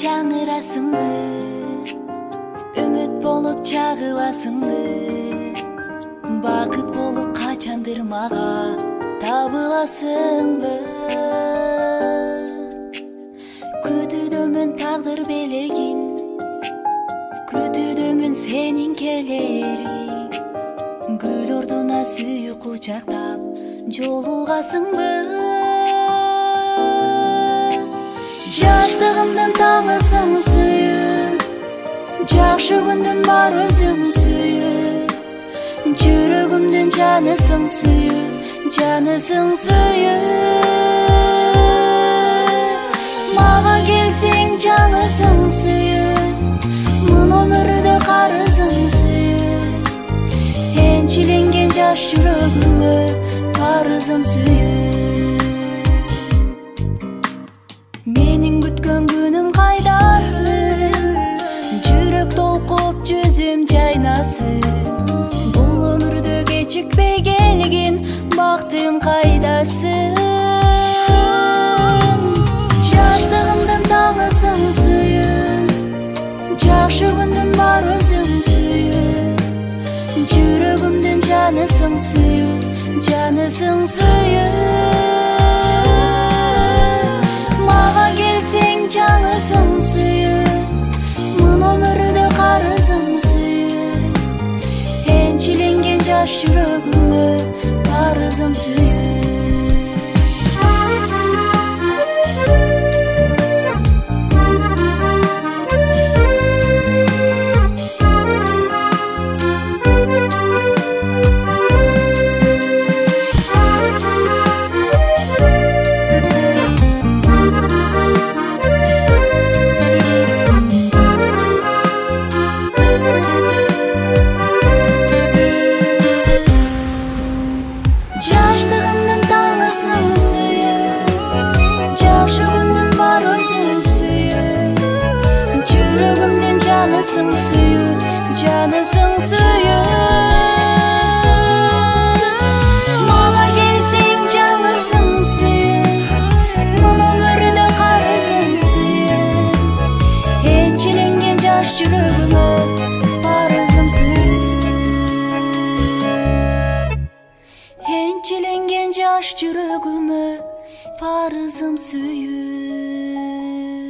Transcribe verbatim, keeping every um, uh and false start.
жаңырасыңбы, үміт болып чагыласыңбы, бақыт болып қачандыр мага табыласыңбы. Күтүдөмүн тагдыр белегин, күтүдөмүн сенин келериң, гүл ордуна сүйүү кучактап жолугасыңбы. Жаштыгымдын таңысың сүйүү, жакшы күндүн бар өзүң сүйүү, жүрөгүмдүн жанысың сүйүү, жанысың сүйүү. Мага келсең жаңысың сүйүү, мын өмүрдө карызың сүйүү, энчиленген жаш жүрөгүмө парызым сүйүү. Менин күткөн күнүм кайдасың, жүрөк толкуп жүзүм жайнасың, бул өмүрдө кечикпей келген бактым кайдасың. Жаштыгымдын таңысың сүйүү, жакшы күндүн бар өзүң сүйүү, жүрөгүмдүн жанысың сүйүү, жанысың сүйүү. Мага келсең жаңысың сүйүү, мын өмүрдө карызың сүйүү, энчиленген жаш жүрөгүмө парызым сүйүү. Жаштыгымдын таңысың сүйүү, жакшы күндүн бар өзүң сүйүү, жүрөгүмдүн жанысың сүйүү, жанысың сүйүү. Мага келсең жаңысың сүйүү, бул өмүрдө карызың сүйүү, энчиленген жаш жүрөгүмө парызым сүйүү. Энчиленген жаш жүрөгүмө парызым сүйүү.